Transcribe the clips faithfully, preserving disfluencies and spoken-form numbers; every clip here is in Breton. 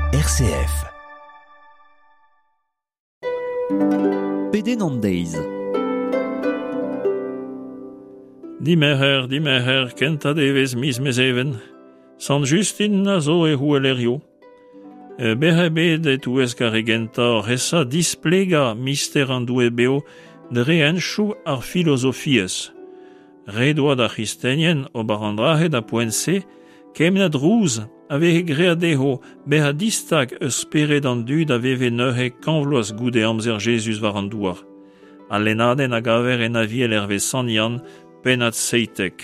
R C F. Pedenandeiz. Dimeher, dimeher, kenta devez mis mezeven, San Justin a zo e huelerio. E behebed et ouez garegentor, essa displega mister an due beo de reenchou ar filosofies. Redoa da Christenien o barandrahe da poense, kemnet rouz ave greadeho beha distag eus peret an dud aveve neuhe kanvloaz goude amzer Jesus var an douar. Alenaden a gaver en aviel herve sanian penat seitek.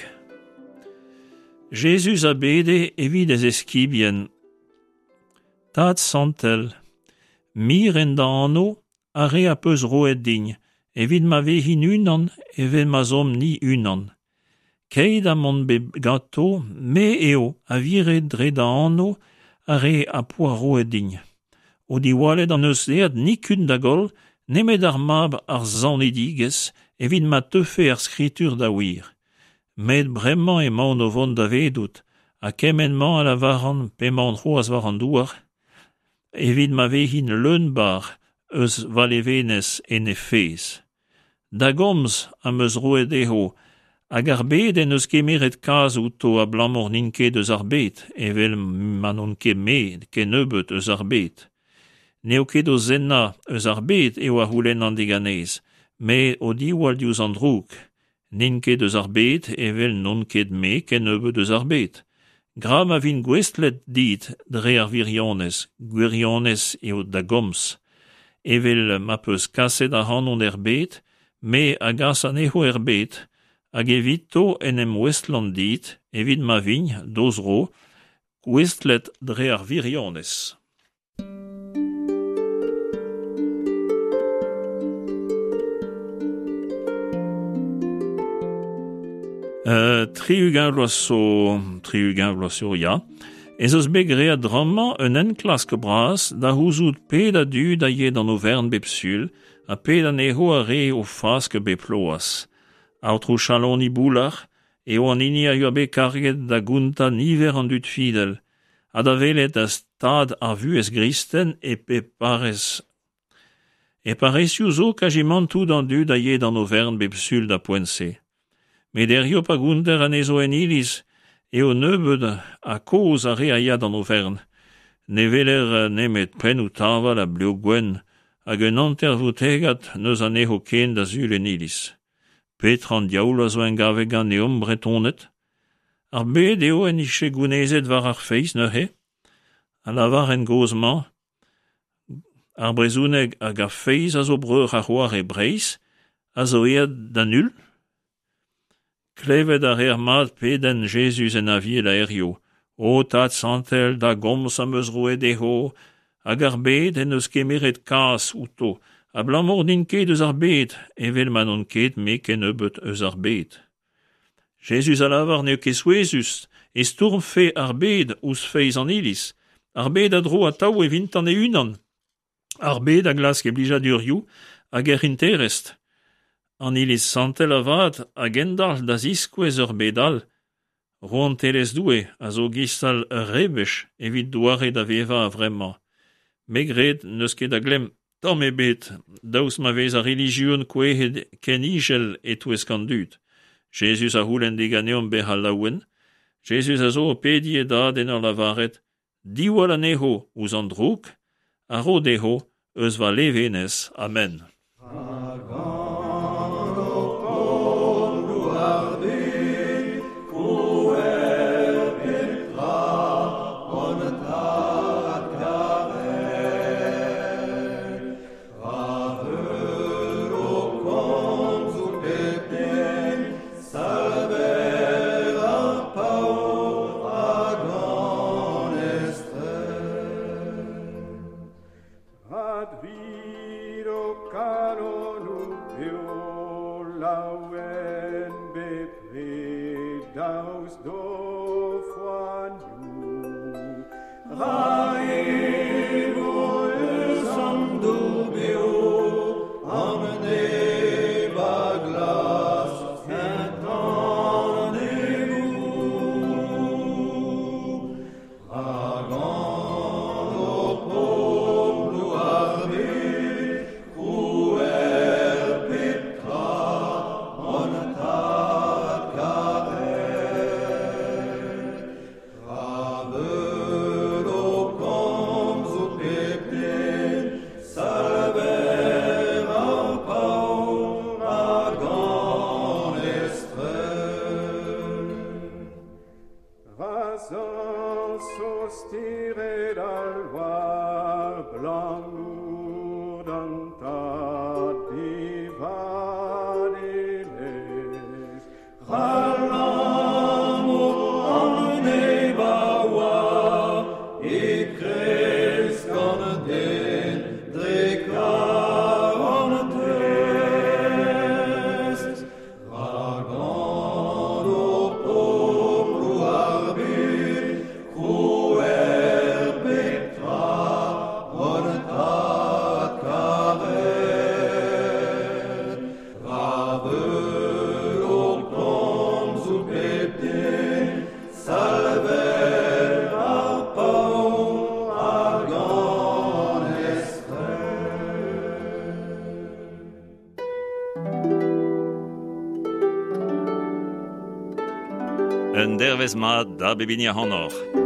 Jesus a bede evit ez eskibien. Tad santel, mir en da anno a re a peus roet dign, evit ma vehin unan evit ma zom ni unan. Keid a mont be gato, me eo a vire dre da anno a re a poa roet dign. O di walet an eus dead ni kun da gol, nemet ar mab ar zanediges, evit ma teufe ar skritur da wir. Met bremañ e maon o vont da vedout, a kemenman a la varan pe maon c'hoaz var an douar, evit ma vehin leunbar eus valevenez en e fez. Da gomz am eus roet eho, hag ar bet en eus kemeret kaz outo a blamor ninket eus ar bet, evel manon ket me ket nebeut eus ar bet. Neo ket o zenna eus ar bet eo a houlen an deganez, me o diwal diouz an drouk. Ninket eus ar bet evel non ket me ket nebeut eus ar bet. Gram a vin gwestlet dit dre ar virionez, gwirionez eo da gomz. Evel ma peus kaset a hanon er bet, me a gas an eho er bet, hag evit to en em westland dit, evit ma vign, doz ro, gwestlet dre ar virionez. Uh, triugin vloaso, triugin vloaso, ya. Ez eus begrea dramman un enklask bras da houzout ped a dud a yed an Auvergne bepsul, a ped an eho a re o fask beploas. Aotrou chalon i boular, eo an ini a eo be karget da gunta niver an dud fidel, a da velet a stad a vuez gristen e pe parez. E parezioù zo kajimant tout an dud a yed an Auvergne bepsul da poense. Me derio pa gunter an ezo en ilis, eo nebeud a koz a re a yad an Auvergne. Ne veler nemet pen ou taval a blio gwen, hag un antervoutegat neus an eho ken da zul en ilis. Petran diaoul a zo en gavegan eom bretonet. Ar bet eo en ishe gounezet var ar feiz neuhe. A lavar en gozman. Ar brezouneg hag ar feiz a zo breur a c'hoar e breiz, a zo ead da nul. Klevet ar er mat peden Jesus en aviel a erio. O tad santel da gomz am eus roet eho, hag ar bet en eus kemeret kas outo, a blamor ninket eus ar bet, evel manon ket me ken nebeut eus ar bet. Jesus a lavar neo ket souezus, e stourm fe ar bet ouz feiz an ilis, ar bet a dro a tau e vintan e unan, ar bet a glas ke blija durioù, hag er interest. An ilis santel avad a gendal da ziskouez ur bedal, roan teles doue a zo gistal ur rebech evit douare da veva a vremman. Megret neus ket a glem tamm e bet daouz ma vez a religioun kouehet ken igel etouez kan dud. Jesus a houlen deganeom behal laouen, Jesus a zo o pedi e dad en ur lavaret, diwal an eho ouz an drouk, a ro deho eus va levenez. Amen. tiré dal var blanc d'antat divadiles. Rallamo omneba war, e crescon den drecaon test. Vagando poplu arbit, cruer petra, portat caret. Ravelo com subepten, salver arpaum argan En dervez mat da bebinia honor.